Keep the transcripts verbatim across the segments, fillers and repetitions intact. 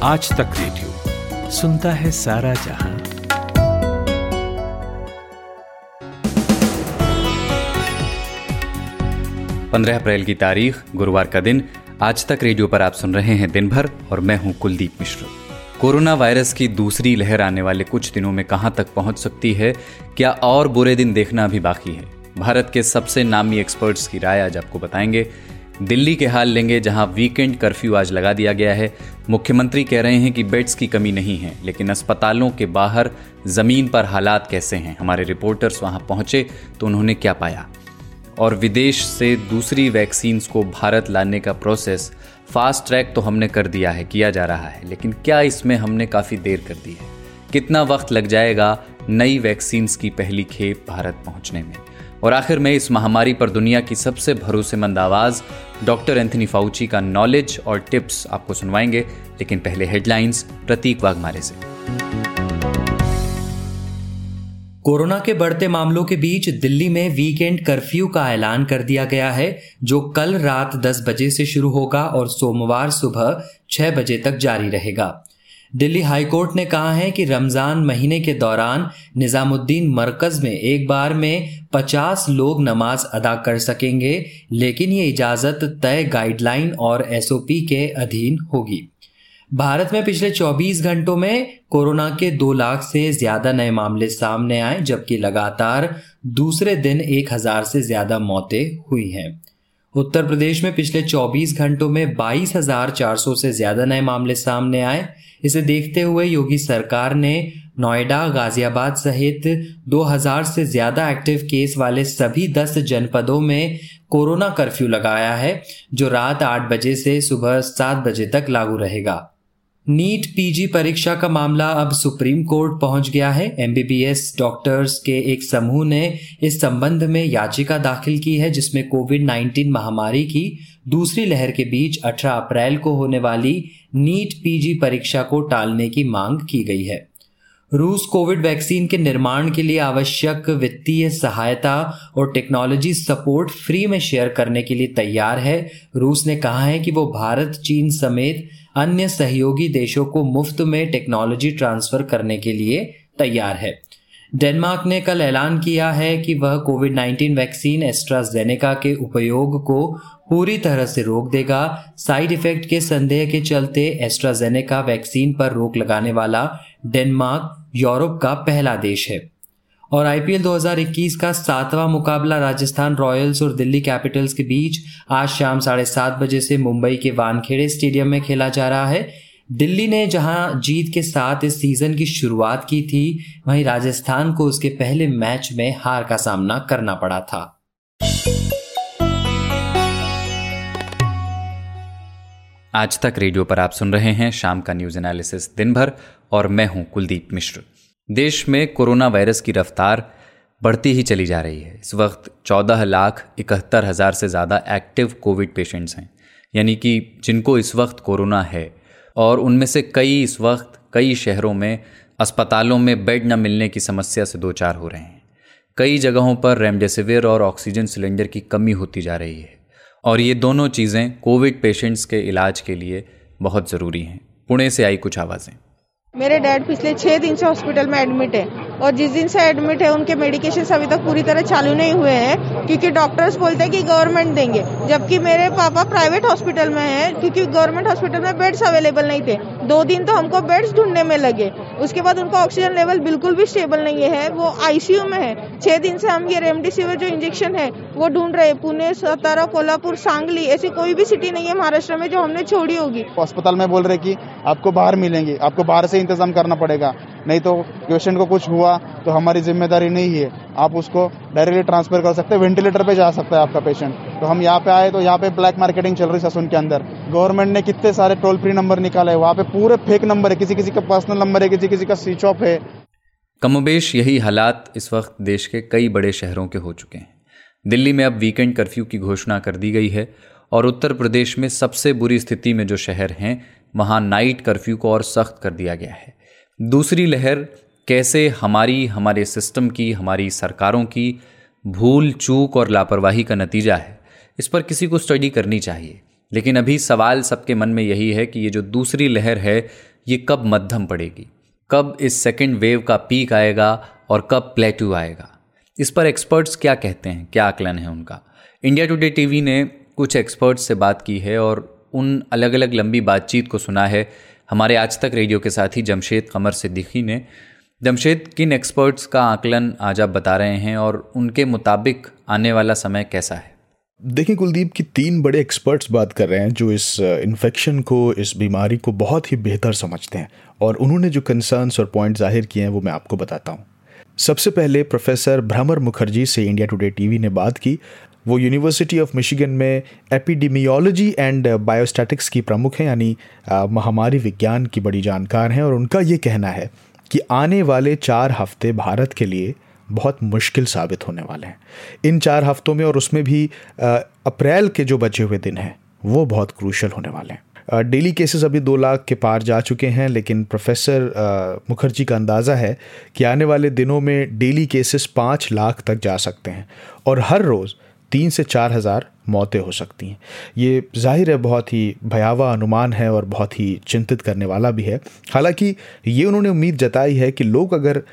आज तक रेडियो सुनता है सारा जहां। पंद्रह अप्रैल की तारीख, गुरुवार का दिन। आज तक रेडियो पर आप सुन रहे हैं दिन भर और मैं हूं कुलदीप मिश्र। कोरोना वायरस की दूसरी लहर आने वाले कुछ दिनों में कहां तक पहुंच सकती है, क्या और बुरे दिन देखना अभी बाकी है? भारत के सबसे नामी एक्सपर्ट्स की राय आज आपको बताएंगे। दिल्ली के हाल लेंगे, जहां वीकेंड कर्फ्यू आज लगा दिया गया है। मुख्यमंत्री कह रहे हैं कि बेड्स की कमी नहीं है, लेकिन अस्पतालों के बाहर जमीन पर हालात कैसे हैं? हमारे रिपोर्टर्स वहां पहुंचे तो उन्होंने क्या पाया? और विदेश से दूसरी वैक्सीन्स को भारत लाने का प्रोसेस फास्ट ट्रैक तो हमने कर दिया है, किया जा रहा है, लेकिन क्या इसमें हमने काफ़ी देर कर दी है? कितना वक्त लग जाएगा नई वैक्सीन्स की पहली खेप भारत पहुंचने में? और आखिर में इस महामारी पर दुनिया की सबसे भरोसेमंद आवाज़ डॉक्टर एंथनी फाउची का नॉलेज और टिप्स आपको सुनवाएंगे। लेकिन पहले हेडलाइंस प्रतीक वाघमारे से। कोरोना के बढ़ते मामलों के बीच दिल्ली में वीकेंड कर्फ्यू का ऐलान कर दिया गया है, जो कल रात दस बजे से शुरू होगा और सोमवार सुबह छह बजे तक जारी रहेगा। दिल्ली हाईकोर्ट ने कहा है कि रमजान महीने के दौरान निजामुद्दीन मरकज में एक बार में पचास लोग नमाज अदा कर सकेंगे, लेकिन ये इजाजत तय गाइडलाइन और एसओपी के अधीन होगी। भारत में पिछले चौबीस घंटों में कोरोना के दो लाख से ज्यादा नए मामले सामने आए, जबकि लगातार दूसरे दिन एक हजार से ज्यादा मौतें हुई हैं। उत्तर प्रदेश में पिछले चौबीस घंटों में बाईस हजार चार सौ से ज्यादा नए मामले सामने आए। इसे देखते हुए योगी सरकार ने नोएडा, गाजियाबाद सहित दो हजार से ज्यादा एक्टिव केस वाले सभी दस जनपदों में कोरोना कर्फ्यू लगाया है, जो रात आठ बजे से सुबह सात बजे तक लागू रहेगा। नीट पीजी परीक्षा का मामला अब सुप्रीम कोर्ट पहुंच गया है। एमबीबीएस डॉक्टर्स के एक समूह ने इस संबंध में याचिका दाखिल की है, जिसमें कोविड नाइन्टीन महामारी की दूसरी लहर के बीच अठारह अप्रैल को होने वाली नीट पीजी परीक्षा को टालने की मांग की गई है। रूस कोविड वैक्सीन के निर्माण के लिए आवश्यक वित्तीय सहायता और टेक्नोलॉजी सपोर्ट फ्री में शेयर करने के लिए तैयार है। रूस ने कहा है कि वो भारत, चीन समेत अन्य सहयोगी देशों को मुफ्त में टेक्नोलॉजी ट्रांसफर करने के लिए तैयार है। डेनमार्क ने कल ऐलान किया है कि वह कोविड नाइन्टीन वैक्सीन एस्ट्राजेनेका के उपयोग को पूरी तरह से रोक देगा। साइड इफेक्ट के संदेह के चलते एस्ट्राजेनेका वैक्सीन पर रोक लगाने वाला डेनमार्क यूरोप का पहला देश है। और आईपीएल दो हज़ार इक्कीस का सातवां मुकाबला राजस्थान रॉयल्स और दिल्ली कैपिटल्स के बीच आज शाम साढ़े सात बजे से मुंबई के वानखेड़े स्टेडियम में खेला जा रहा है। दिल्ली ने जहां जीत के साथ इस सीजन की शुरुआत की थी, वहीं राजस्थान को उसके पहले मैच में हार का सामना करना पड़ा था। आज तक रेडियो पर आप सुन रहे हैं शाम का न्यूज एनालिसिस दिन भर, और मैं हूं कुलदीप मिश्र। देश में कोरोना वायरस की रफ्तार बढ़ती ही चली जा रही है। इस वक्त चौदह लाख इकहत्तर हजार से ज़्यादा एक्टिव कोविड पेशेंट्स हैं, यानी कि जिनको इस वक्त कोरोना है, और उनमें से कई इस वक्त कई शहरों में अस्पतालों में बेड न मिलने की समस्या से दो चार हो रहे हैं। कई जगहों पर रेमडेसिविर और ऑक्सीजन सिलेंडर की कमी होती जा रही है, और ये दोनों चीज़ें कोविड पेशेंट्स के इलाज के लिए बहुत ज़रूरी हैं। पुणे से आई कुछ आवाज़ें। मेरे डैड पिछले छह दिन से हॉस्पिटल में एडमिट है, और जिस दिन से एडमिट है उनके मेडिकेशन अभी तक पूरी तरह चालू नहीं हुए हैं, क्योंकि डॉक्टर्स बोलते हैं कि गवर्नमेंट देंगे, जबकि मेरे पापा प्राइवेट हॉस्पिटल में हैं, क्योंकि गवर्नमेंट हॉस्पिटल में बेड्स अवेलेबल नहीं थे। दो दिन तो हमको बेड्स ढूंढने में लगे। उसके बाद उनका ऑक्सीजन लेवल बिल्कुल भी स्टेबल नहीं है, वो आईसीयू में है। छह दिन से हम ये रेमडेसिविर जो इंजेक्शन है वो ढूंढ रहे हैं। पुणे, सातारा, कोल्हापुर, सांगली, ऐसी कोई भी सिटी नहीं है महाराष्ट्र में जो हमने छोड़ी होगी। अस्पताल में बोल रहे कि आपको बाहर मिलेंगे, आपको बाहर से इंतजाम करना पड़ेगा, नहीं तो पेशेंट को कुछ हुआ तो हमारी जिम्मेदारी नहीं है, आप उसको डायरेक्टली ट्रांसफर कर सकते हैं, वेंटिलेटर पे जा सकता है आपका पेशेंट। तो हम यहाँ पे आए तो यहाँ पे ब्लैक मार्केटिंग चल रही है ससुन के अंदर। गवर्नमेंट ने कितने सारे टोल फ्री नंबर निकाले, वहाँ पे पूरे फेक नंबर है, किसी किसी का पर्सनल नंबर है, किसी किसी का स्विच ऑफ है। कमोबेश यही हालात इस वक्त देश के कई बड़े शहरों के हो चुके हैं। दिल्ली में अब वीकेंड कर्फ्यू की घोषणा कर दी गई है, और उत्तर प्रदेश में सबसे बुरी स्थिति में जो शहर हैं वहाँ नाइट कर्फ्यू को और सख्त कर दिया गया है। दूसरी लहर कैसे हमारी हमारे सिस्टम की, हमारी सरकारों की भूल चूक और लापरवाही का नतीजा है, इस पर किसी को स्टडी करनी चाहिए। लेकिन अभी सवाल सबके मन में यही है कि ये जो दूसरी लहर है ये कब मध्यम पड़ेगी, कब इस सेकेंड वेव का पीक आएगा और कब प्लेटू आएगा? इस पर एक्सपर्ट्स क्या कहते हैं, क्या आकलन है उनका? इंडिया टुडे टीवी ने कुछ एक्सपर्ट्स से बात की है और उन अलग अलग लंबी बातचीत को सुना है हमारे आज तक रेडियो के साथी जमशेद कमर सिद्दीकी ने। जमशेद, किन एक्सपर्ट्स का आकलन आज आप बता रहे हैं और उनके मुताबिक आने वाला समय कैसा है? देखिए कुलदीप, की तीन बड़े एक्सपर्ट्स बात कर रहे हैं जो इस इन्फेक्शन को, इस बीमारी को बहुत ही बेहतर समझते हैं, और उन्होंने जो कंसर्न्स और पॉइंट जाहिर किए हैं वो मैं आपको बताता हूँ। सबसे पहले प्रोफेसर भ्रमर मुखर्जी से इंडिया टुडे टीवी ने बात की। वो यूनिवर्सिटी ऑफ मिशिगन में एपिडेमियोलॉजी एंड बायोस्टैटिक्स की प्रमुख हैं, यानी महामारी विज्ञान की बड़ी जानकार हैं, और उनका ये कहना है कि आने वाले चार हफ्ते भारत के लिए बहुत मुश्किल साबित होने वाले हैं। इन चार हफ्तों में, और उसमें भी अप्रैल के जो बचे हुए दिन हैं, वो बहुत क्रूशल होने वाले हैं। डेली केसेस अभी दो लाख के पार जा चुके हैं, लेकिन प्रोफेसर मुखर्जी का अंदाज़ा है कि आने वाले दिनों में डेली केसेस पाँच लाख तक जा सकते हैं और हर रोज़ तीन से चार हज़ार मौतें हो सकती हैं। ये जाहिर है बहुत ही भयावह अनुमान है और बहुत ही चिंतित करने वाला भी है। हालांकि ये उन्होंने उम्मीद जताई है कि लोग अगर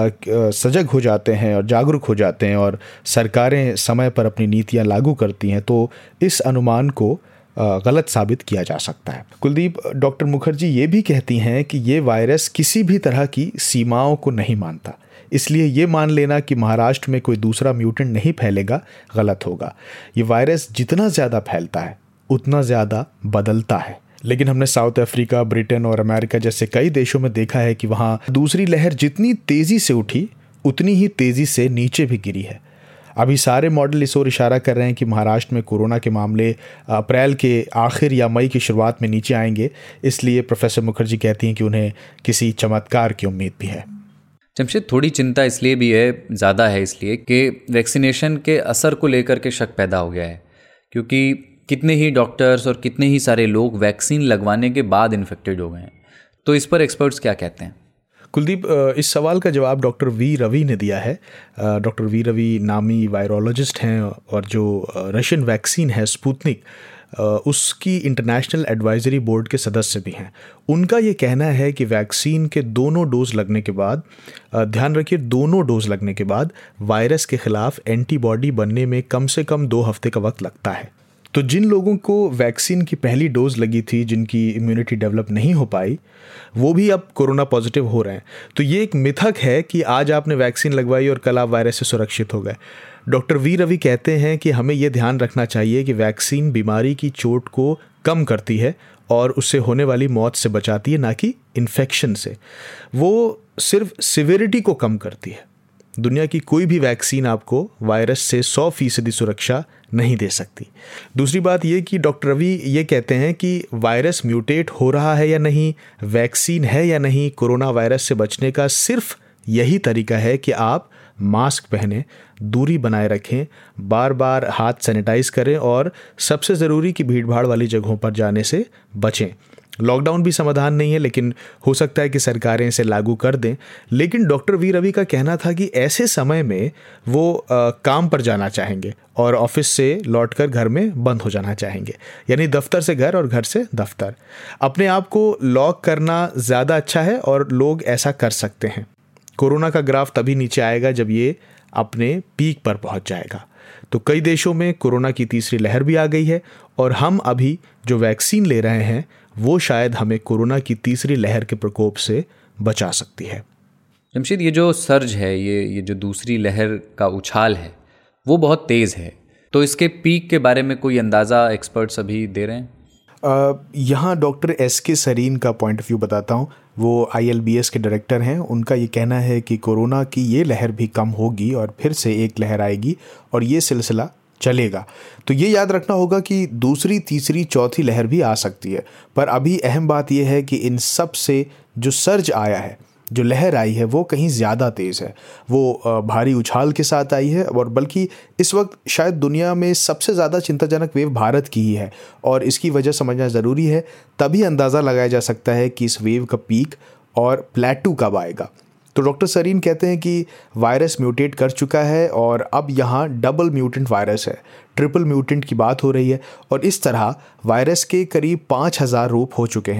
सजग हो जाते हैं और जागरूक हो जाते हैं और सरकारें समय पर अपनी नीतियां लागू करती हैं तो इस अनुमान को गलत साबित किया जा सकता है। कुलदीप, डॉक्टर मुखर्जी ये भी कहती हैं कि ये वायरस किसी भी तरह की सीमाओं को नहीं मानता, इसलिए ये मान लेना कि महाराष्ट्र में कोई दूसरा म्यूटेंट नहीं फैलेगा गलत होगा। ये वायरस जितना ज़्यादा फैलता है उतना ज़्यादा बदलता है, लेकिन हमने साउथ अफ्रीका, ब्रिटेन और अमेरिका जैसे कई देशों में देखा है कि वहाँ दूसरी लहर जितनी तेज़ी से उठी उतनी ही तेज़ी से नीचे भी गिरी है। अभी सारे मॉडल इस ओर इशारा कर रहे हैं कि महाराष्ट्र में कोरोना के मामले अप्रैल के आखिर या मई की शुरुआत में नीचे आएंगे, इसलिए प्रोफेसर मुखर्जी कहती हैं कि उन्हें किसी चमत्कार की उम्मीद भी है। जमशेद, थोड़ी चिंता इसलिए भी है, ज़्यादा है इसलिए कि वैक्सीनेशन के असर को लेकर के शक पैदा हो गया है, क्योंकि कितने ही डॉक्टर्स और कितने ही सारे लोग वैक्सीन लगवाने के बाद इन्फेक्टेड हो गए हैं। तो इस पर एक्सपर्ट्स क्या कहते हैं? कुलदीप, इस सवाल का जवाब डॉक्टर वी रवि ने दिया है। डॉक्टर वी रवि नामी वायरोलॉजिस्ट हैं और जो रशियन वैक्सीन है स्पुतनिक, उसकी इंटरनेशनल एडवाइजरी बोर्ड के सदस्य भी हैं। उनका ये कहना है कि वैक्सीन के दोनों डोज लगने के बाद, ध्यान रखिए दोनों डोज लगने के बाद वायरस के खिलाफ एंटीबॉडी बनने में कम से कम दो हफ्ते का वक्त लगता है। तो जिन लोगों को वैक्सीन की पहली डोज लगी थी, जिनकी इम्यूनिटी डेवलप नहीं हो पाई, वो भी अब कोरोना पॉजिटिव हो रहे हैं। तो ये एक मिथक है कि आज आपने वैक्सीन लगवाई और कल आप वायरस से सुरक्षित हो गए। डॉक्टर वी रवि कहते हैं कि हमें ये ध्यान रखना चाहिए कि वैक्सीन बीमारी की चोट को कम करती है और उससे होने वाली मौत से बचाती है, ना कि इन्फेक्शन से। वो सिर्फ सिवियरिटी को कम करती है। दुनिया की कोई भी वैक्सीन आपको वायरस से सौ फीसदी सुरक्षा नहीं दे सकती। दूसरी बात ये कि डॉक्टर रवि ये कहते हैं कि वायरस म्यूटेट हो रहा है या नहीं, वैक्सीन है या नहीं, कोरोना वायरस से बचने का सिर्फ यही तरीका है कि आप मास्क पहनें, दूरी बनाए रखें, बार बार हाथ सैनिटाइज करें और सबसे ज़रूरी कि भीड़ भाड़ वाली जगहों पर जाने से बचें। लॉकडाउन भी समाधान नहीं है, लेकिन हो सकता है कि सरकारें इसे लागू कर दें। लेकिन डॉक्टर वी रवि का कहना था कि ऐसे समय में वो आ, काम पर जाना चाहेंगे और ऑफिस से लौटकर घर में बंद हो जाना चाहेंगे, यानी दफ्तर से घर और घर से दफ्तर। अपने आप को लॉक करना ज़्यादा अच्छा है और लोग ऐसा कर सकते हैं। कोरोना का ग्राफ तभी नीचे आएगा जब ये अपने पीक पर पहुंच जाएगा। तो कई देशों में कोरोना की तीसरी लहर भी आ गई है और हम अभी जो वैक्सीन ले रहे हैं वो शायद हमें कोरोना की तीसरी लहर के प्रकोप से बचा सकती है। जमशेद, ये जो सर्ज है, ये ये जो दूसरी लहर का उछाल है, वो बहुत तेज़ है। तो इसके पीक के बारे में कोई अंदाज़ा एक्सपर्ट्स अभी दे रहे हैं? Uh, यहाँ डॉक्टर एस के सरीन का पॉइंट ऑफ व्यू बताता हूँ। वो आई एल बी एस के डायरेक्टर हैं। उनका ये कहना है कि कोरोना की ये लहर भी कम होगी और फिर से एक लहर आएगी और ये सिलसिला चलेगा। तो ये याद रखना होगा कि दूसरी, तीसरी, चौथी लहर भी आ सकती है। पर अभी अहम बात यह है कि इन सब से जो सर्ज आया है, जो लहर आई है, वो कहीं ज़्यादा तेज़ है। वो भारी उछाल के साथ आई है और बल्कि इस वक्त शायद दुनिया में सबसे ज़्यादा चिंताजनक वेव भारत की ही है और इसकी वजह समझना ज़रूरी है। तभी अंदाज़ा लगाया जा सकता है कि इस वेव का पीक और प्लेटू कब आएगा। तो डॉक्टर सरीन कहते हैं कि वायरस म्यूटेट कर चुका है और अब यहाँ डबल म्यूटेंट वायरस है, ट्रिपल म्यूटेंट की बात हो रही है और इस तरह वायरस के करीब पाँच हज़ार रूप हो चुके हैं।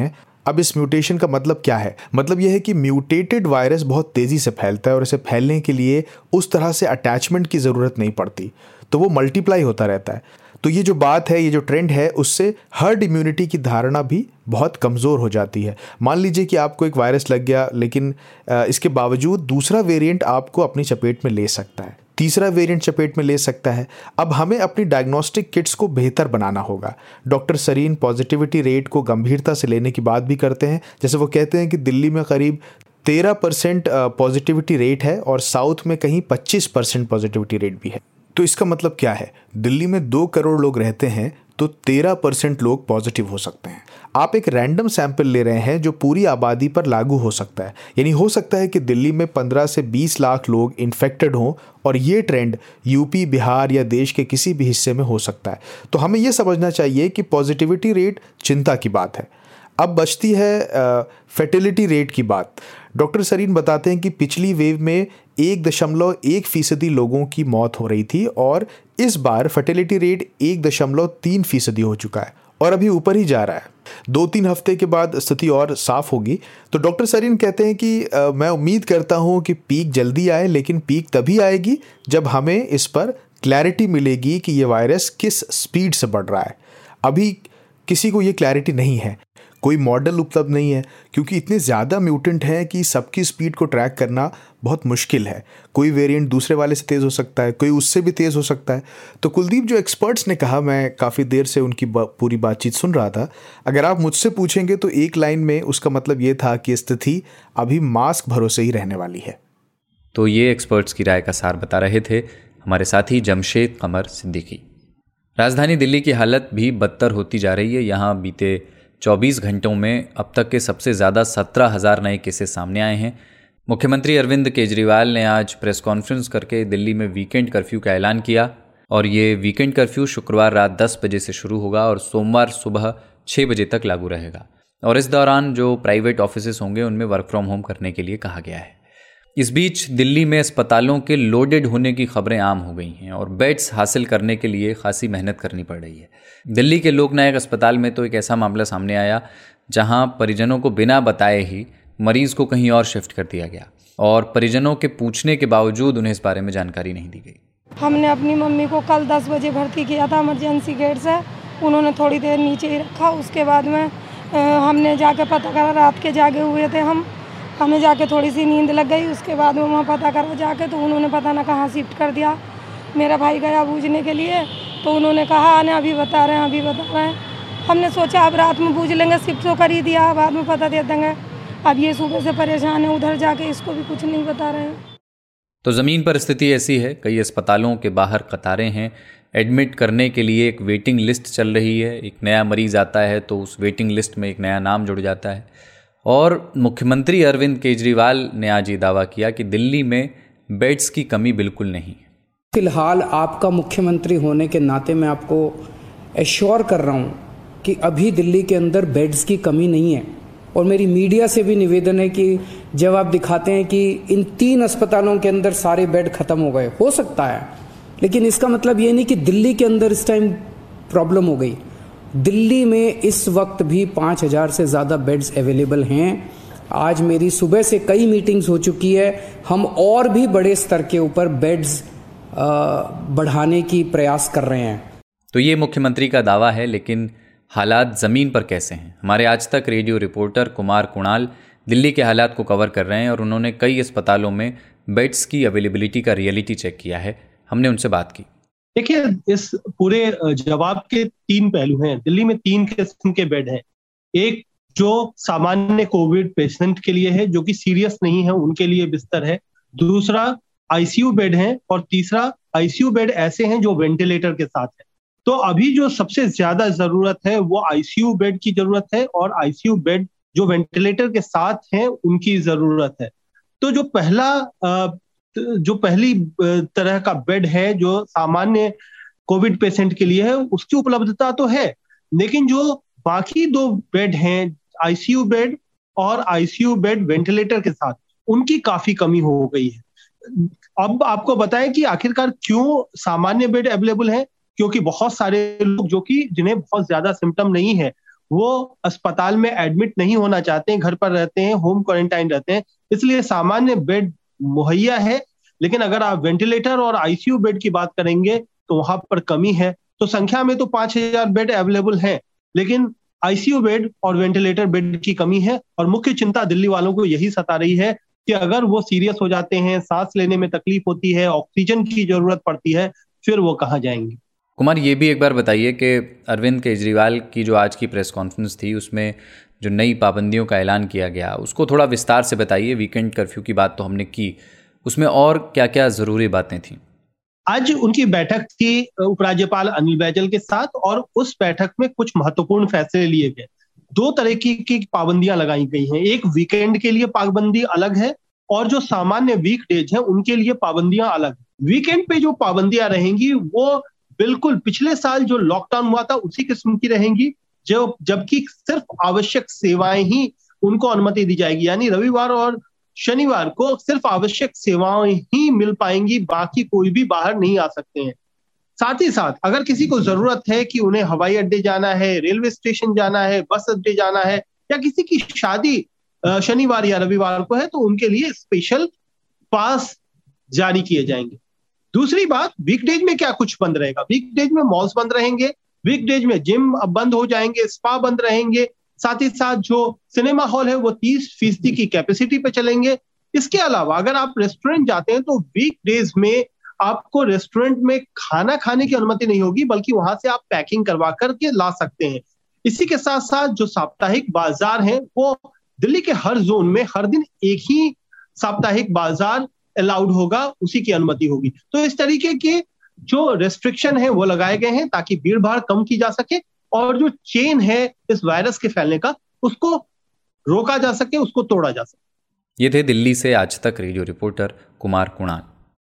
अब इस म्यूटेशन का मतलब क्या है? मतलब यह है कि म्यूटेटेड वायरस बहुत तेज़ी से फैलता है और इसे फैलने के लिए उस तरह से अटैचमेंट की ज़रूरत नहीं पड़ती, तो वो मल्टीप्लाई होता रहता है। तो ये जो बात है, ये जो ट्रेंड है, उससे हर्ड इम्यूनिटी की धारणा भी बहुत कमज़ोर हो जाती है। मान लीजिए कि आपको एक वायरस लग गया, लेकिन इसके बावजूद दूसरा वेरिएंट आपको अपनी चपेट में ले सकता है, तीसरा वेरिएंट चपेट में ले सकता है। अब हमें अपनी डायग्नोस्टिक किट्स को बेहतर बनाना होगा। डॉक्टर सरीन पॉजिटिविटी रेट को गंभीरता से लेने की बात भी करते हैं। जैसे वो कहते हैं कि दिल्ली में करीब तेरह परसेंट पॉजिटिविटी रेट है और साउथ में कहीं पच्चीस परसेंट पॉजिटिविटी रेट भी है। तो इसका मतलब क्या है? दिल्ली में दो करोड़ लोग रहते हैं तो तेरह परसेंट लोग पॉजिटिव हो सकते हैं। आप एक रैंडम सैंपल ले रहे हैं जो पूरी आबादी पर लागू हो सकता है। यानी हो सकता है कि दिल्ली में पंद्रह से बीस लाख लोग इन्फेक्टेड हों और ये ट्रेंड यूपी, बिहार या देश के किसी भी हिस्से में हो सकता है। तो हमें यह समझना चाहिए कि पॉजिटिविटी रेट चिंता की बात है। अब बचती है फर्टिलिटी रेट की बात। डॉक्टर सरीन बताते हैं कि पिछली वेव में एक दशमलव एक फीसदी लोगों की मौत हो रही थी और इस बार फर्टिलिटी रेट एक दशमलव तीन फीसदी हो चुका है और अभी ऊपर ही जा रहा है। दो तीन हफ्ते के बाद स्थिति और साफ होगी। तो डॉक्टर सरीन कहते हैं कि आ, मैं उम्मीद करता हूं कि पीक जल्दी आए, लेकिन पीक तभी आएगी जब हमें इस पर क्लैरिटी मिलेगी कि ये वायरस किस स्पीड से बढ़ रहा है। अभी किसी को ये क्लैरिटी नहीं है, कोई मॉडल उपलब्ध नहीं है, क्योंकि इतने ज़्यादा म्यूटेंट हैं कि सबकी स्पीड को ट्रैक करना बहुत मुश्किल है। कोई वेरिएंट दूसरे वाले से तेज़ हो सकता है, कोई उससे भी तेज़ हो सकता है। तो कुलदीप, जो एक्सपर्ट्स ने कहा, मैं काफ़ी देर से उनकी पूरी बातचीत सुन रहा था। अगर आप मुझसे पूछेंगे तो एक लाइन में उसका मतलब ये था कि स्थिति अभी मास्क भरोसे ही रहने वाली है। तो ये एक्सपर्ट्स की राय का सार बता रहे थे हमारे साथी जमशेद कमर सिद्दीकी। राजधानी दिल्ली की हालत भी बदतर होती जा रही है। यहाँ बीते चौबीस घंटों में अब तक के सबसे ज़्यादा सत्रह हज़ार नए केसेस सामने आए हैं। मुख्यमंत्री अरविंद केजरीवाल ने आज प्रेस कॉन्फ्रेंस करके दिल्ली में वीकेंड कर्फ्यू का ऐलान किया और ये वीकेंड कर्फ्यू शुक्रवार रात दस बजे से शुरू होगा और सोमवार सुबह छः बजे तक लागू रहेगा। और इस दौरान जो प्राइवेट ऑफिसेस होंगे उनमें वर्क फ्रॉम होम करने के लिए कहा गया है। इस बीच दिल्ली में अस्पतालों के लोडेड होने की खबरें आम हो गई हैं और बेड्स हासिल करने के लिए खासी मेहनत करनी पड़ रही है। दिल्ली के लोकनायक अस्पताल में तो एक ऐसा मामला सामने आया जहां परिजनों को बिना बताए ही मरीज को कहीं और शिफ्ट कर दिया गया और परिजनों के पूछने के बावजूद उन्हें इस बारे में जानकारी नहीं दी गई। हमने अपनी मम्मी को कल दस बजे भर्ती किया था इमरजेंसी गेट से। उन्होंने थोड़ी देर नीचे ही रखा। उसके बाद में हमने जाके पता करा, रात के जागे हुए थे हम, हमें जाके थोड़ी सी नींद लग गई। उसके बाद में वहाँ पता करा जाके तो उन्होंने पता ना कहाँ शिफ्ट कर दिया। मेरा भाई गया बूझने के लिए तो उन्होंने कहा आने अभी बता रहे हैं अभी बता रहे हैं। हमने सोचा अब रात में बूझ लेंगे, शिफ्ट तो कर ही दिया, बाद में पता दे देंगे। अब ये सुबह से परेशान है, उधर जाके इसको भी कुछ नहीं बता रहे हैं। तो ज़मीन पर स्थिति ऐसी है, कई अस्पतालों के बाहर कतारें हैं। एडमिट करने के लिए एक वेटिंग लिस्ट चल रही है। एक नया मरीज़ आता है तो उस वेटिंग लिस्ट में एक नया नाम जुड़ जाता है। और मुख्यमंत्री अरविंद केजरीवाल ने आज ये दावा किया कि दिल्ली में बेड्स की कमी बिल्कुल नहीं है। फिलहाल आपका मुख्यमंत्री होने के नाते मैं आपको एश्योर कर रहा हूँ कि अभी दिल्ली के अंदर बेड्स की कमी नहीं है। और मेरी मीडिया से भी निवेदन है कि जब आप दिखाते हैं कि इन तीन अस्पतालों के अंदर सारे बेड खत्म हो गए, हो सकता है, लेकिन इसका मतलब ये नहीं कि दिल्ली के अंदर इस टाइम प्रॉब्लम हो गई। दिल्ली में इस वक्त भी पाँच हज़ार से ज़्यादा बेड्स अवेलेबल हैं। आज मेरी सुबह से कई मीटिंग्स हो चुकी है। हम और भी बड़े स्तर के ऊपर बेड्स बढ़ाने की प्रयास कर रहे हैं। तो ये मुख्यमंत्री का दावा है, लेकिन हालात ज़मीन पर कैसे हैं? हमारे आज तक रेडियो रिपोर्टर कुमार कुणाल दिल्ली के हालात को कवर कर रहे हैं और उन्होंने कई अस्पतालों में बेड्स की अवेलेबिलिटी का रियलिटी चेक किया है। हमने उनसे बात की। देखिए, इस पूरे जवाब के तीन पहलू हैं। दिल्ली में तीन किस्म के बेड हैं। एक जो सामान्य कोविड पेशेंट के लिए है, जो कि सीरियस नहीं है, उनके लिए बिस्तर है। दूसरा आईसीयू बेड है और तीसरा आईसीयू बेड ऐसे हैं जो वेंटिलेटर के साथ है। तो अभी जो सबसे ज्यादा जरूरत है वो आईसीयू बेड की जरूरत है और आईसीयू बेड जो वेंटिलेटर के साथ हैं उनकी जरूरत है। तो जो पहला जो पहली तरह का बेड है जो सामान्य कोविड पेशेंट के लिए है, उसकी उपलब्धता तो है, लेकिन जो बाकी दो बेड हैं, आईसीयू बेड और आईसीयू बेड वेंटिलेटर के साथ, उनकी काफी कमी हो गई है। अब आपको बताएं कि आखिरकार क्यों सामान्य बेड अवेलेबल है। क्योंकि बहुत सारे लोग जो कि जिन्हें बहुत ज्यादा सिम्टम नहीं है, वो अस्पताल में एडमिट नहीं होना चाहते हैं, घर पर रहते हैं, होम क्वारंटाइन रहते हैं, इसलिए सामान्य बेड मुहैया है। लेकिन अगर आप वेंटिलेटर और आईसीयू बेड की बात करेंगे तो वहां पर कमी है। तो संख्या में तो पांच हजार बेड अवेलेबल है, लेकिन आईसीयू बेड और वेंटिलेटर बेड की कमी है। और मुख्य चिंता दिल्ली वालों को यही सता रही है कि अगर वो सीरियस हो जाते हैं, सांस लेने में तकलीफ होती है, ऑक्सीजन की जरूरत पड़ती है, फिर वो कहाँ जाएंगे। कुमार, ये भी एक बार बताइए कि अरविंद केजरीवाल की जो आज की प्रेस कॉन्फ्रेंस थी उसमें जो नई पाबंदियों का ऐलान किया गया उसको थोड़ा विस्तार से बताइए। वीकेंड कर्फ्यू की बात तो हमने की, उसमें और क्या क्या जरूरी बातें थी? आज उनकी बैठक थी उपराज्यपाल अनिल बैजल के साथ, और उस बैठक में कुछ महत्वपूर्ण फैसले लिए गए। दो तरह की, की पाबंदियां लगाई गई हैं। एक वीकेंड के लिए पाबंदी अलग है, और जो सामान्य वीकडेज है उनके लिए पाबंदियां अलग। वीकेंड पे जो पाबंदियां रहेंगी वो बिल्कुल पिछले साल जो लॉकडाउन हुआ था उसी किस्म की रहेंगी, जो जबकि सिर्फ आवश्यक सेवाएं ही उनको अनुमति दी जाएगी। यानी रविवार और शनिवार को सिर्फ आवश्यक सेवाएं ही मिल पाएंगी, बाकी कोई भी बाहर नहीं आ सकते हैं। साथ ही साथ अगर किसी को जरूरत है कि उन्हें हवाई अड्डे जाना है, रेलवे स्टेशन जाना है, बस अड्डे जाना है, या किसी की शादी शनिवार या रविवार को है, तो उनके लिए स्पेशल पास जारी किए जाएंगे। दूसरी बात, वीकडेज में क्या कुछ बंद रहेगा? वीकडेज में मॉल्स बंद रहेंगे, वीकडेज में जिम अब बंद हो जाएंगे, स्पा बंद रहेंगे, साथ ही साथ जो सिनेमा हॉल है वो तीस फीसदी की कैपेसिटी पे चलेंगे। इसके अलावा अगर आप रेस्टोरेंट जाते हैं तो वीकडेज में आपको रेस्टोरेंट में खाना खाने की अनुमति नहीं होगी, बल्कि वहां से आप पैकिंग करवा करके ला सकते हैं। इसी के साथ साथ जो साप्ताहिक बाजार हैं वो दिल्ली के हर जोन में हर दिन एक ही साप्ताहिक बाजार अलाउड होगा, उसी की अनुमति होगी। तो इस तरीके के जो रेस्ट्रिक्शन है वो लगाए गए हैं ताकि भीड़ भाड़ कम की जा सके, और जो चेन है इस वायरस के फैलने का उसको रोका जा सके, उसको तोड़ा जा सके। ये थे दिल्ली से Aaj Tak radio reporter Kumar Kunal.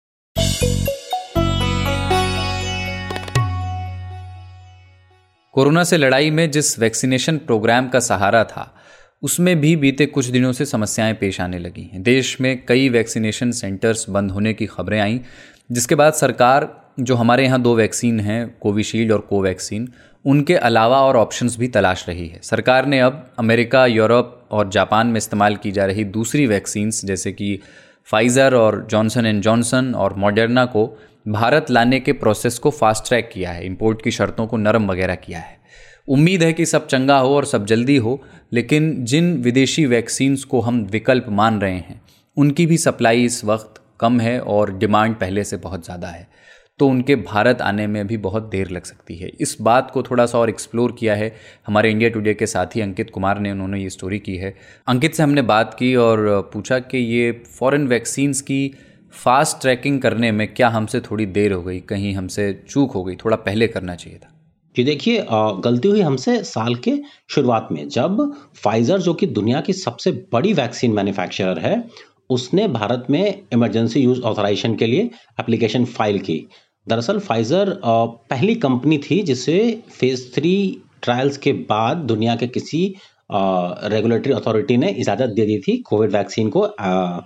Corona से लड़ाई में जिस वैक्सीनेशन प्रोग्राम का सहारा था उसमें भी बीते कुछ दिनों से समस्याएं पेश आने लगी हैं। देश में कई वैक्सीनेशन सेंटर्स बंद होने की खबरें आईं, जिसके बाद सरकार जो हमारे यहाँ दो वैक्सीन हैं, कोविशील्ड और कोवैक्सीन, उनके अलावा और ऑप्शंस भी तलाश रही है। सरकार ने अब अमेरिका, यूरोप और जापान में इस्तेमाल की जा रही दूसरी वैक्सीन्स जैसे कि फाइज़र और जॉनसन एंड जॉनसन और मॉडर्ना को भारत लाने के प्रोसेस को फास्ट ट्रैक किया है, इंपोर्ट की शर्तों को नरम वगैरह किया है। उम्मीद है कि सब चंगा हो और सब जल्दी हो, लेकिन जिन विदेशी वैक्सीन्स को हम विकल्प मान रहे हैं उनकी भी सप्लाई इस वक्त कम है और डिमांड पहले से बहुत ज़्यादा है, तो उनके भारत आने में भी बहुत देर लग सकती है। इस बात को थोड़ा सा और एक्सप्लोर किया है हमारे इंडिया टुडे के साथी अंकित कुमार ने, उन्होंने ये स्टोरी की है। अंकित से हमने बात की और पूछा कि ये फॉरेन वैक्सीन्स की फास्ट ट्रैकिंग करने में क्या हमसे थोड़ी देर हो गई, कहीं हमसे चूक हो गई, थोड़ा पहले करना चाहिए था। जी देखिए, गलती हुई हमसे साल के शुरुआत में, जब फाइजर जो कि दुनिया की सबसे बड़ी वैक्सीन मैन्युफैक्चरर है, उसने भारत में इमरजेंसी यूज ऑथराइजेशन के लिए एप्लीकेशन फाइल की। दरअसल फाइजर पहली कंपनी थी जिसे फेज थ्री ट्रायल्स के बाद दुनिया के किसी रेगुलेटरी अथॉरिटी ने इजाज़त दे दी थी कोविड वैक्सीन को आ,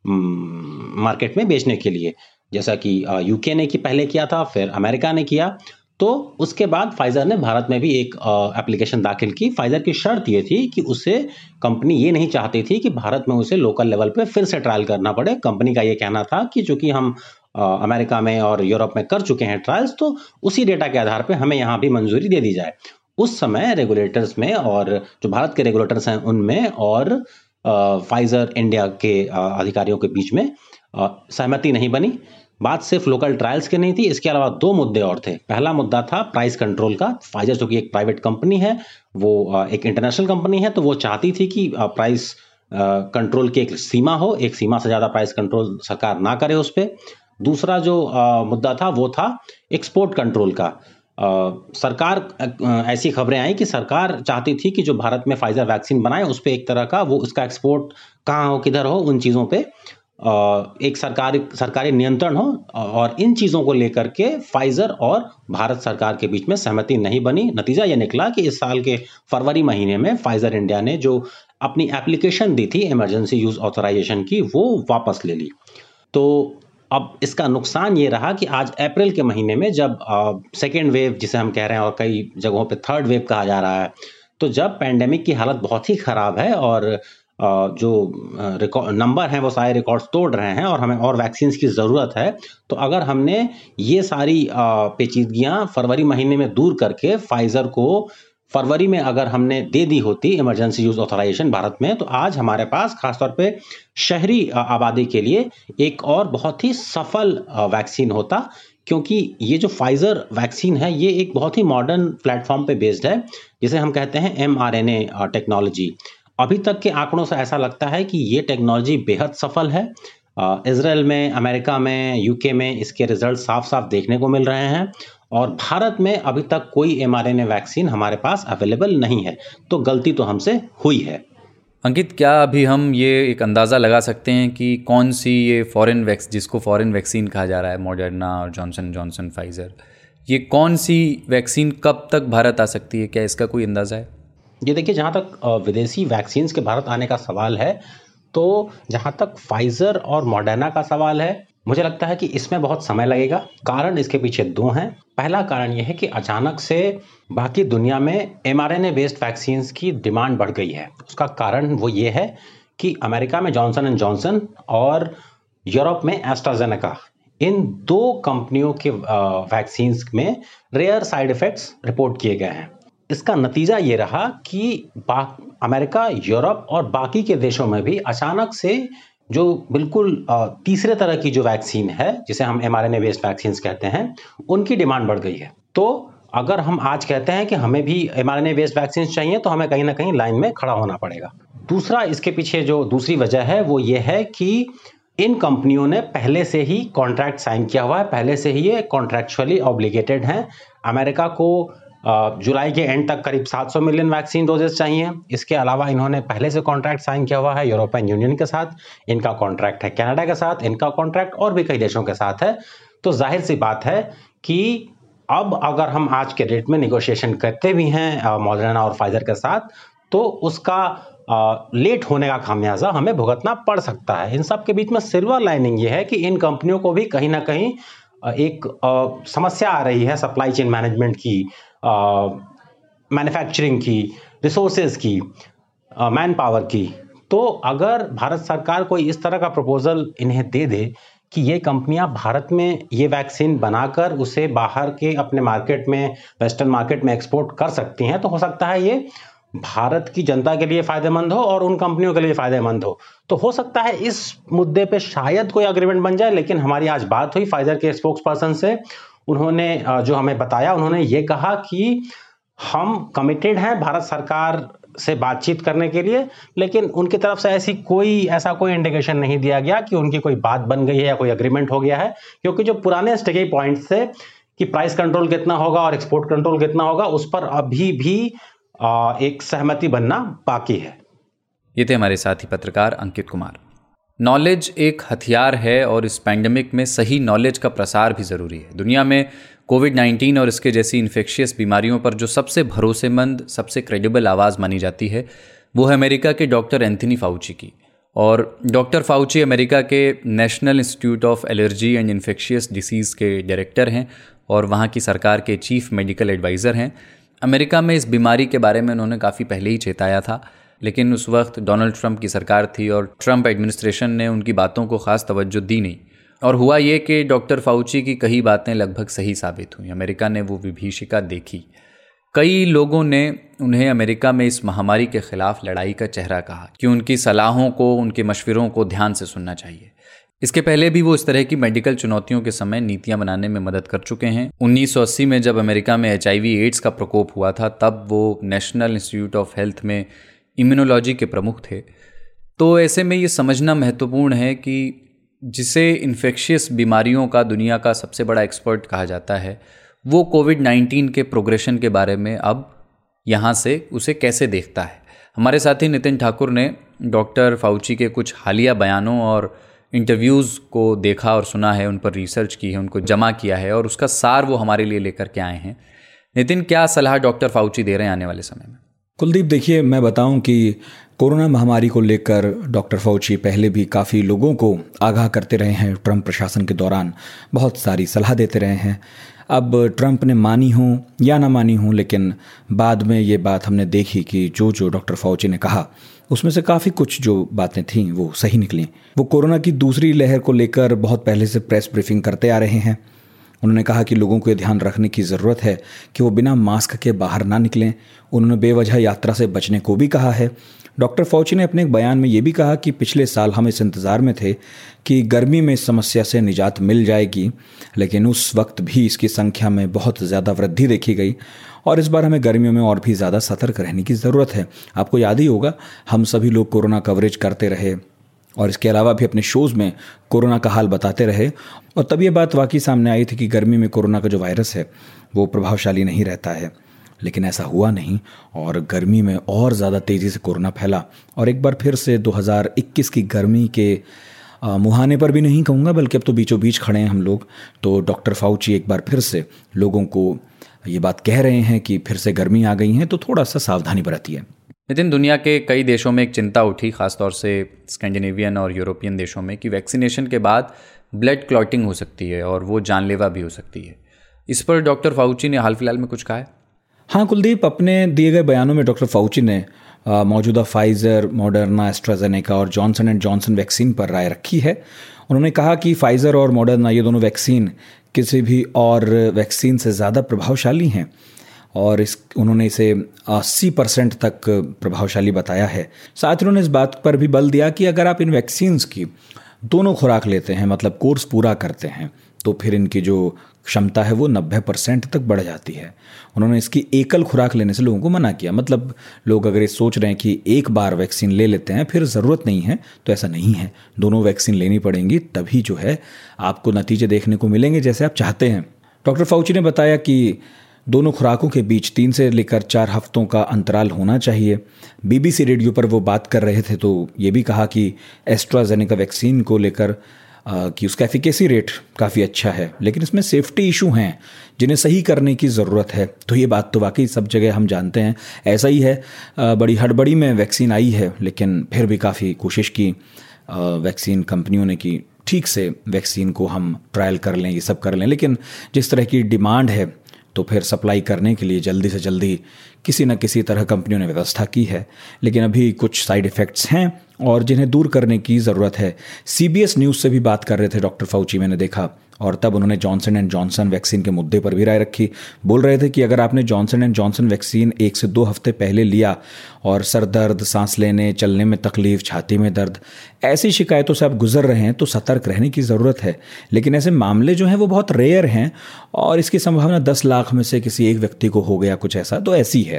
मार्केट में बेचने के लिए। जैसा कि यूके ने की पहले किया था, फिर अमेरिका ने किया, तो उसके बाद फाइजर ने भारत में भी एक एप्लीकेशन दाखिल की। फाइजर की शर्त ये थी कि उसे कंपनी ये नहीं चाहती थी कि भारत में उसे लोकल लेवल पे फिर से ट्रायल करना पड़े। कंपनी का ये कहना था कि चूंकि हम आ, अमेरिका में और यूरोप में कर चुके हैं ट्रायल्स, तो उसी डेटा के आधार पे हमें यहाँ भी मंजूरी दे दी जाए। उस समय रेगुलेटर्स में, और जो भारत के रेगुलेटर्स हैं उनमें, और फाइजर इंडिया के अधिकारियों के बीच में सहमति नहीं बनी। बात सिर्फ लोकल ट्रायल्स की नहीं थी, इसके अलावा दो मुद्दे और थे। पहला मुद्दा था प्राइस कंट्रोल का। फाइजर जो कि एक प्राइवेट कंपनी है, वो एक इंटरनेशनल कंपनी है, तो वो चाहती थी कि प्राइस कंट्रोल की एक सीमा हो, एक सीमा से ज़्यादा प्राइस कंट्रोल सरकार ना करे उस पर। दूसरा जो मुद्दा था वो था एक्सपोर्ट कंट्रोल का। Uh, सरकार uh, ऐसी खबरें आई कि सरकार चाहती थी कि जो भारत में फाइजर वैक्सीन बनाए उस पर एक तरह का वो उसका एक्सपोर्ट कहाँ हो, किधर हो, उन चीज़ों पे uh, एक सरकारी सरकारी नियंत्रण हो। और इन चीज़ों को लेकर के फाइजर और भारत सरकार के बीच में सहमति नहीं बनी। नतीजा ये निकला कि इस साल के फरवरी महीने में फाइजर इंडिया ने जो अपनी एप्लीकेशन दी थी इमरजेंसी यूज ऑथराइजेशन की, वो वापस ले ली। तो अब इसका नुकसान ये रहा कि आज अप्रैल के महीने में जब सेकेंड वेव जिसे हम कह रहे हैं, और कई जगहों पे थर्ड वेव कहा जा रहा है, तो जब पैंडेमिक की हालत बहुत ही खराब है और जो नंबर हैं वो सारे रिकॉर्ड्स तोड़ रहे हैं और हमें और वैक्सीन की ज़रूरत है, तो अगर हमने ये सारी पेचीदगियां फरवरी महीने में दूर करके फाइजर को फरवरी में अगर हमने दे दी होती इमरजेंसी यूज ऑथराइजेशन भारत में, तो आज हमारे पास खासतौर पे शहरी आबादी के लिए एक और बहुत ही सफल वैक्सीन होता, क्योंकि ये जो फाइजर वैक्सीन है ये एक बहुत ही मॉडर्न प्लेटफॉर्म पे बेस्ड है, जिसे हम कहते हैं M R N A technology. अभी तक के आंकड़ों से ऐसा लगता है कि ये टेक्नोलॉजी बेहद सफल है। इजराइल में, अमेरिका में, यूके में इसके रिजल्ट साफ साफ देखने को मिल रहे हैं और भारत में अभी तक कोई एमआरएनए वैक्सीन हमारे पास अवेलेबल नहीं है। तो गलती तो हमसे हुई है। अंकित, क्या अभी हम ये एक अंदाज़ा लगा सकते हैं कि कौन सी ये फॉरेन वैक्स जिसको फॉरेन वैक्सीन कहा जा रहा है, मॉडर्ना और जॉनसन जॉनसन, फाइजर, ये कौन सी वैक्सीन कब तक भारत आ सकती है? क्या इसका कोई अंदाज़ा है? ये देखिए, जहाँ तक विदेशी वैक्सीन के भारत आने का सवाल है, तो जहाँ तक फाइजर और मॉडर्ना का सवाल है, मुझे लगता है कि इसमें बहुत समय लगेगा। कारण इसके पीछे दो हैं। पहला कारण यह है कि अचानक से बाकी दुनिया में एमआरएनए बेस्ड वैक्सीन्स की डिमांड बढ़ गई है। उसका कारण वो ये है कि अमेरिका में जॉनसन एंड जॉनसन और यूरोप में एस्ट्राजेनेका, इन दो कंपनियों के वैक्सीन्स में रेयर साइड इफेक्ट्स रिपोर्ट किए गए हैं। इसका नतीजा ये रहा कि अमेरिका, यूरोप और बाकी के देशों में भी अचानक से जो बिल्कुल तीसरे तरह की जो वैक्सीन है, जिसे हम एमआरएनए बेस्ड वैक्सीन्स कहते हैं, उनकी डिमांड बढ़ गई है। तो अगर हम आज कहते हैं कि हमें भी एमआरएनए बेस्ड वैक्सीन चाहिए, तो हमें कहीं ना कहीं लाइन में खड़ा होना पड़ेगा। दूसरा, इसके पीछे जो दूसरी वजह है वो ये है कि इन कंपनियों ने पहले से ही कॉन्ट्रैक्ट साइन किया हुआ है, पहले से ही ये कॉन्ट्रैक्चुअली ऑब्लिगेटेड हैं। अमेरिका को जुलाई के एंड तक करीब सात सौ मिलियन वैक्सीन डोजेस चाहिए। इसके अलावा इन्होंने पहले से कॉन्ट्रैक्ट साइन किया हुआ है यूरोपियन यूनियन के साथ, इनका कॉन्ट्रैक्ट है कनाडा के साथ, इनका कॉन्ट्रैक्ट और भी कई देशों के साथ है। तो जाहिर सी बात है कि अब अगर हम आज के डेट में निगोशिएशन करते भी हैं मॉडर्ना और फाइजर के साथ, तो उसका आ, लेट होने का खामियाजा हमें भुगतना पड़ सकता है। इन सब के बीच में सिल्वर लाइनिंग ये है कि इन कंपनियों को भी कहीं ना कहीं एक आ, समस्या आ रही है सप्लाई चेन मैनेजमेंट की, मैन्युफैक्चरिंग की, रिसोर्सेज की, मैन पावर की। तो अगर भारत सरकार कोई इस तरह का प्रपोजल इन्हें दे दे कि ये कंपनियां भारत में ये वैक्सीन बनाकर उसे बाहर के अपने मार्केट में, वेस्टर्न मार्केट में एक्सपोर्ट कर सकती हैं, तो हो सकता है ये भारत की जनता के लिए फायदेमंद हो और उन कंपनियों के लिए फायदेमंद हो। तो हो सकता है इस मुद्दे पे शायद कोई अग्रीमेंट बन जाए। लेकिन हमारी आज बात हुई फाइजर के स्पोक्स पर्सन से, उन्होंने जो हमें बताया, उन्होंने ये कहा कि हम कमिटेड हैं भारत सरकार से बातचीत करने के लिए, लेकिन उनकी तरफ से ऐसी कोई ऐसा कोई इंडिकेशन नहीं दिया गया कि उनकी कोई बात बन गई है या कोई अग्रीमेंट हो गया है। क्योंकि जो पुराने स्टिकी पॉइंट्स थे कि प्राइस कंट्रोल कितना होगा और एक्सपोर्ट कंट्रोल कितना होगा, उस पर अभी भी एक सहमति बनना बाकी है। ये थे हमारे साथी पत्रकार अंकित कुमार। नॉलेज एक हथियार है और इस पैंडेमिक में सही नॉलेज का प्रसार भी ज़रूरी है। दुनिया में कोविड नाइन्टीन और इसके जैसी इन्फेक्शियस बीमारियों पर जो सबसे भरोसेमंद, सबसे क्रेडिबल आवाज़ मानी जाती है, वो है अमेरिका के डॉक्टर एंथनी फाउची की। और डॉक्टर फाउची अमेरिका के National Institute of Allergy and Infectious Diseases के डायरेक्टर हैं और वहाँ की सरकार के चीफ मेडिकल एडवाइज़र हैं। अमेरिका में इस बीमारी के बारे में उन्होंने काफ़ी पहले ही चेताया था, लेकिन उस वक्त डोनाल्ड ट्रंप की सरकार थी और ट्रंप एडमिनिस्ट्रेशन ने उनकी बातों को ख़ास तवज्जो दी नहीं। और हुआ ये कि डॉक्टर फाउची की कई बातें लगभग सही साबित हुई। अमेरिका ने वो विभीषिका देखी। कई लोगों ने उन्हें अमेरिका में इस महामारी के खिलाफ लड़ाई का चेहरा कहा कि उनकी सलाहों को, उनके मशवरों को ध्यान से सुनना चाहिए। इसके पहले भी वो इस तरह की मेडिकल चुनौतियों के समय नीतियां बनाने में मदद कर चुके हैं। उन्नीस सौ अस्सी में जब अमेरिका में एच आई वी एड्स का प्रकोप हुआ था, तब वो नेशनल इंस्टीट्यूट ऑफ हेल्थ में इम्यूनोलॉजी के प्रमुख थे। तो ऐसे में ये समझना महत्वपूर्ण है कि जिसे इन्फेक्शियस बीमारियों का दुनिया का सबसे बड़ा एक्सपर्ट कहा जाता है, वो कोविड नाइन्टीन के प्रोग्रेशन के बारे में अब यहाँ से उसे कैसे देखता है। हमारे साथी नितिन ठाकुर ने डॉक्टर फाउची के कुछ हालिया बयानों और इंटरव्यूज़ को देखा और सुना है, उन पर रिसर्च की है, उनको जमा किया है और उसका सार वो हमारे लिए लेकर के आए हैं। नितिन, क्या सलाह डॉक्टर फाउची दे रहे हैं आने वाले समय में? कुलदीप, देखिए, मैं बताऊं कि कोरोना महामारी को लेकर डॉक्टर फाउची पहले भी काफ़ी लोगों को आगाह करते रहे हैं। ट्रंप प्रशासन के दौरान बहुत सारी सलाह देते रहे हैं। अब ट्रंप ने मानी हो या ना मानी हो, लेकिन बाद में ये बात हमने देखी कि जो जो डॉक्टर फाउची ने कहा उसमें से काफ़ी कुछ जो बातें थीं वो सही निकली। वो कोरोना की दूसरी लहर को लेकर बहुत पहले से प्रेस ब्रीफिंग करते आ रहे हैं। उन्होंने कहा कि लोगों को ये ध्यान रखने की ज़रूरत है कि वो बिना मास्क के बाहर ना निकलें। उन्होंने बेवजह यात्रा से बचने को भी कहा है। डॉक्टर फाउची ने अपने एक बयान में ये भी कहा कि पिछले साल हम इस इंतज़ार में थे कि गर्मी में इस समस्या से निजात मिल जाएगी, लेकिन उस वक्त भी इसकी संख्या में बहुत ज़्यादा वृद्धि देखी गई और इस बार हमें गर्मियों में और भी ज़्यादा सतर्क रहने की ज़रूरत है। आपको याद ही होगा हम सभी लोग कोरोना कवरेज करते रहे और इसके अलावा भी अपने शोज़ में कोरोना का हाल बताते रहे और तब ये बात वाकई सामने आई थी कि गर्मी में कोरोना का जो वायरस है वो प्रभावशाली नहीं रहता है, लेकिन ऐसा हुआ नहीं और गर्मी में और ज़्यादा तेज़ी से कोरोना फैला और एक बार फिर से दो हज़ार इक्कीस की गर्मी के मुहाने पर भी नहीं कहूँगा बल्कि अब तो बीचों बीच खड़े हैं हम लोग। तो डॉक्टर फाउची एक बार फिर से लोगों को ये बात कह रहे हैं कि फिर से गर्मी आ गई है तो थोड़ा सा सावधानी बरतिए। नितिन, दुनिया के कई देशों में एक चिंता उठी, खासतौर से स्कैंडिनेवियन और यूरोपियन देशों में, कि वैक्सीनेशन के बाद ब्लड क्लॉटिंग हो सकती है और वो जानलेवा भी हो सकती है। इस पर डॉक्टर फाउची ने हाल फिलहाल में कुछ कहा है? हाँ कुलदीप, अपने दिए गए बयानों में डॉक्टर फाउची ने मौजूदा फाइज़र, मॉडर्ना, एस्ट्राजेनेका और जॉनसन एंड जॉनसन वैक्सीन पर राय रखी है। उन्होंने कहा कि फाइज़र और मॉडर्ना ये दोनों वैक्सीन किसी भी और वैक्सीन से ज़्यादा प्रभावशाली हैं और इस उन्होंने इसे अस्सी परसेंट तक प्रभावशाली बताया है। साथ ही उन्होंने इस बात पर भी बल दिया कि अगर आप इन वैक्सीन्स की दोनों खुराक लेते हैं, मतलब कोर्स पूरा करते हैं, तो फिर इनकी जो क्षमता है वो नब्बे परसेंट तक बढ़ जाती है। उन्होंने इसकी एकल खुराक लेने से लोगों को मना किया। मतलब लोग अगर ये सोच रहे हैं कि एक बार वैक्सीन ले लेते हैं फिर ज़रूरत नहीं है, तो ऐसा नहीं है। दोनों वैक्सीन लेनी पड़ेंगी, तभी जो है आपको नतीजे देखने को मिलेंगे जैसे आप चाहते हैं। डॉक्टर फाउची ने बताया कि दोनों खुराकों के बीच तीन से लेकर चार हफ्तों का अंतराल होना चाहिए। बीबीसी रेडियो पर वो बात कर रहे थे तो ये भी कहा कि एस्ट्राजेनेका वैक्सीन को लेकर कि उसका एफिकेसी रेट काफ़ी अच्छा है, लेकिन इसमें सेफ्टी इशू हैं जिन्हें सही करने की ज़रूरत है। तो ये बात तो वाकई सब जगह हम जानते हैं, ऐसा ही है। बड़ी हड़बड़ी में वैक्सीन आई है, लेकिन फिर भी काफ़ी कोशिश की वैक्सीन कंपनियों ने कि ठीक से वैक्सीन को हम ट्रायल कर लें, ये सब कर लें, लेकिन जिस तरह की डिमांड है तो फिर सप्लाई करने के लिए जल्दी से जल्दी किसी न किसी तरह कंपनियों ने व्यवस्था की है। लेकिन अभी कुछ साइड इफ़ेक्ट्स हैं और जिन्हें दूर करने की ज़रूरत है। सीबीएस न्यूज़ से भी बात कर रहे थे डॉक्टर फाउची, मैंने देखा, और तब उन्होंने जॉनसन एंड जॉनसन वैक्सीन के मुद्दे पर भी राय रखी। बोल रहे थे कि अगर आपने जॉनसन एंड जॉनसन वैक्सीन एक से दो हफ्ते पहले लिया और सर दर्द, सांस लेने चलने में तकलीफ, छाती में दर्द, ऐसी शिकायतों से आप गुजर रहे हैं तो सतर्क रहने की ज़रूरत है। लेकिन ऐसे मामले जो हैं वो बहुत रेयर हैं और इसकी संभावना दस लाख में से किसी एक व्यक्ति को हो गया कुछ ऐसा, तो ऐसी है।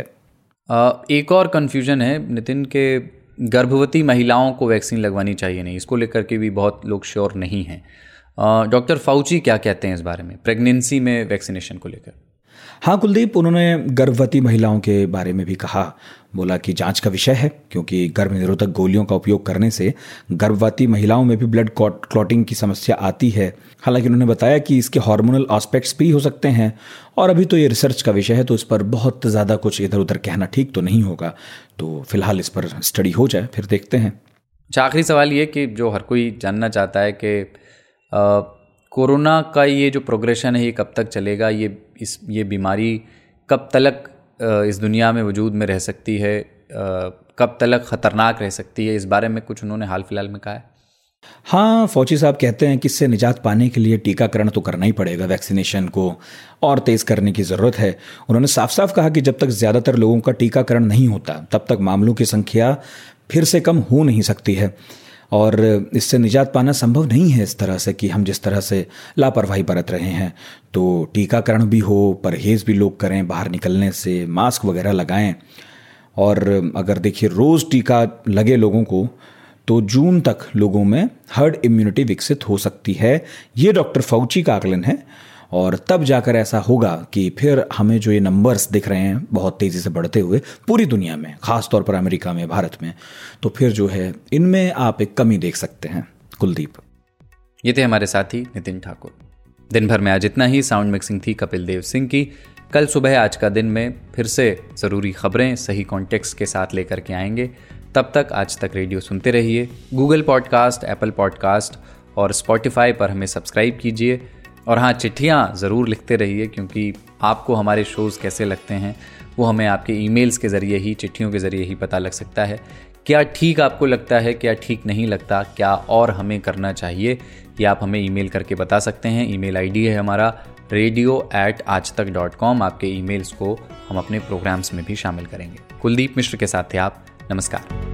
एक और कन्फ्यूजन है नितिन के गर्भवती महिलाओं को वैक्सीन लगवानी चाहिए नहीं, इसको लेकर के भी बहुत लोग श्योर नहीं हैं। डॉक्टर फाउची क्या कहते हैं इस बारे में, प्रेगनेंसी में वैक्सीनेशन को लेकर? हाँ कुलदीप, उन्होंने गर्भवती महिलाओं के बारे में भी कहा। बोला कि जांच का विषय है, क्योंकि गर्भ निरोधक गोलियों का उपयोग करने से गर्भवती महिलाओं में भी ब्लड क्लॉटिंग की समस्या आती है। हालांकि उन्होंने बताया कि इसके हार्मोनल एस्पेक्ट्स भी हो सकते हैं और अभी तो ये रिसर्च का विषय है, तो इस पर बहुत ज़्यादा कुछ इधर उधर कहना ठीक तो नहीं होगा। तो फिलहाल इस पर स्टडी हो जाए, फिर देखते हैं। आखिरी सवाल ये कि जो हर कोई जानना चाहता है कि कोरोना का ये जो प्रोग्रेशन है ये कब तक चलेगा, ये इस ये बीमारी कब तलक इस दुनिया में वजूद में रह सकती है, कब तलक ख़तरनाक रह सकती है, इस बारे में कुछ उन्होंने हाल फिलहाल में कहा है? हाँ, फौजी साहब कहते हैं कि इससे निजात पाने के लिए टीकाकरण तो करना ही पड़ेगा, वैक्सीनेशन को और तेज़ करने की ज़रूरत है। उन्होंने साफ साफ कहा कि जब तक ज़्यादातर लोगों का टीकाकरण नहीं होता तब तक मामलों की संख्या फिर से कम हो नहीं सकती है और इससे निजात पाना संभव नहीं है इस तरह से कि हम जिस तरह से लापरवाही बरत रहे हैं। तो टीकाकरण भी हो, परहेज़ भी लोग करें बाहर निकलने से, मास्क वगैरह लगाएं। और अगर देखिए रोज़ टीका लगे लोगों को तो जून तक लोगों में हर्ड इम्यूनिटी विकसित हो सकती है। ये डॉक्टर फाउची का आकलन है और तब जाकर ऐसा होगा कि फिर हमें जो ये नंबर्स दिख रहे हैं बहुत तेज़ी से बढ़ते हुए पूरी दुनिया में, ख़ास तौर पर अमेरिका में, भारत में, तो फिर जो है इनमें आप एक कमी देख सकते हैं। कुलदीप, ये थे हमारे साथी नितिन ठाकुर। दिन भर में आज इतना ही। साउंड मिक्सिंग थी कपिल देव सिंह की। कल सुबह आज का दिन में फिर से ज़रूरी खबरें सही कॉन्टेक्स्ट के साथ लेकर के आएंगे। तब तक आज तक रेडियो सुनते रहिए। गूगल पॉडकास्ट, एप्पल पॉडकास्ट और स्पॉटिफाई पर हमें सब्सक्राइब कीजिए। और हाँ, चिट्ठियाँ ज़रूर लिखते रहिए, क्योंकि आपको हमारे शोज़ कैसे लगते हैं वो हमें आपके ईमेल्स के ज़रिए ही, चिट्ठियों के ज़रिए ही पता लग सकता है। क्या ठीक आपको लगता है, क्या ठीक नहीं लगता, क्या और हमें करना चाहिए, ये आप हमें ईमेल करके बता सकते हैं। ईमेल आईडी है हमारा रेडियो एट आज तक डॉट कॉम। आपके ईमेल्स को हम अपने प्रोग्राम्स में भी शामिल करेंगे। कुलदीप मिश्र के साथ थे आप। नमस्कार।